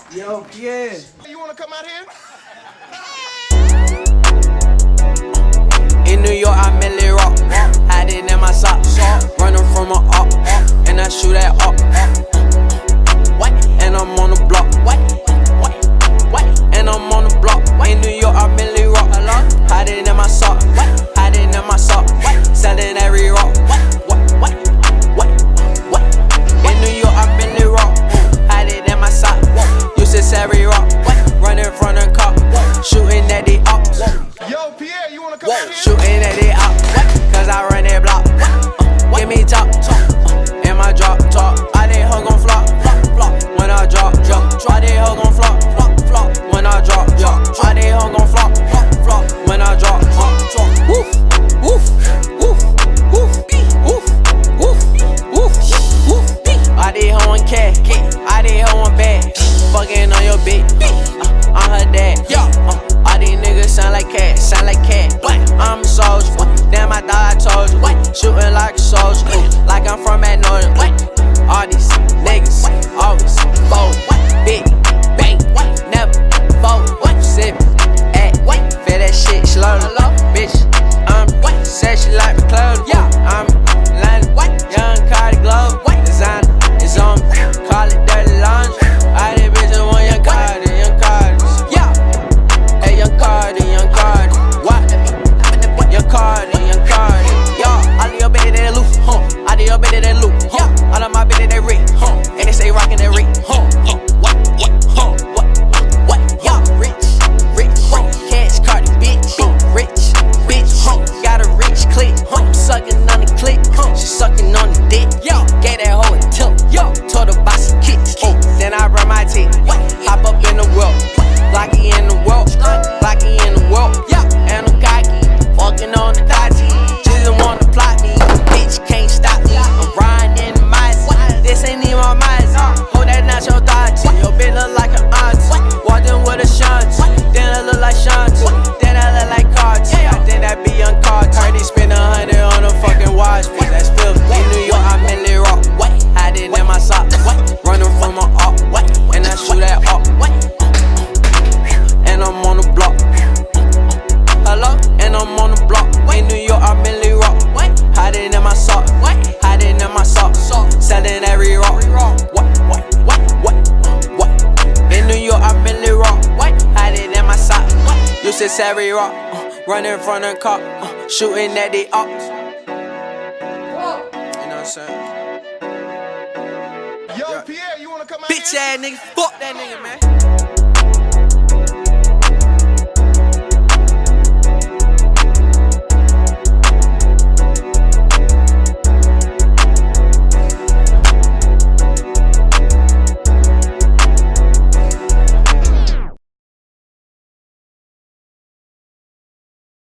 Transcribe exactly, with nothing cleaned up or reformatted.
Yo, Pierre. You wanna come out here? In New York, I merely rock. Hiding in my socks. Running from a up. And I shoot at up. And I'm on the block. And I'm on the block. In New York, I merely rock. Hiding in my sock. Hiding in my sock. Selling every rock. In New York, I merely rock. Hiding in my sock. Used to every rock. Running from the cop. Shooting at the ops. Yo, Pierre, you wanna come out here? Shooting at the ops. Cause I run that block. Give me top. In my drop top. I did hoe gon' flop. When I drop, drop. I did hoe gon' flop. When I drop, drop. I did hoe gon' flop. When I drop, drop. Woof, woof, woof, woof, woof, woof, woof, woof. I did hoe on cat. I did hoe on bad. Fucking on your bitch. Uh, I'm her dad. Uh, all these niggas sound like cat. Sound like cat. I'm a soldier. Damn, I thought I told you. Shooting like a soldier. Like I'm from Magnolia. All these niggas always fold. Big bang. Never fold. Sip. At. Feel that shit slowly. Bitch. I'm said she like me clothes. I'm London. Young Cardi Glove. Designer is on me. Call it dirty laundry. I did bitches want young Cardi. Young Cardi. Yeah. Hey, young Cardi. Young Cardi. What? Young Cardi. Young Cardi. Yo, all of your bitches they loose. Huh. All of your bitches they loose. Huh. All of my bitches they rich. Huh. And they say rockin' that rich. Huh. What? What? Huh. What? What? Yo, rich. Rich. Huh. Cash Cardi, bitch. Rich. Bitch. Huh. Got a rich click. Huh. Sucking on the click. Huh. She sucking on the dick. Yo. Gave that hoe a tip. Yo. Told her buy some kicks. Oh. Then I run my teeth. Hop up in the world. Glocky in the world. Glocky in the world. Yeah. And I'm cocky. Fucking on the dodgy. Just wanna plot me. Bitch can't stop me. I'm riding in the mice. This ain't even my mice. Hold that nacho dodgy. Your bitch look like an auntie. Walked in with a shanty. Then I look like shanty. Then I look like Carti. I think that be young Carti. Heard he spend a hundred on a fucking watch. That's filthy. In New York, I merely rock. Hiding in my socks. Running from my up. And I shoot at up. And I'm on the block. Hello? And I'm on the block. In New York, I merely rock. Hiding in my sock. Hiding in my sock. Selling every rock. What? What? What? What? What? In New York, I merely rock. Hiding in my sock. Used to every rock. Running from the cop. Shooting at the ops. You know what I'm saying? Yo, Yeah. Pierre, you wanna come out Bitch here? ass nigga. Fuck that nigga, man.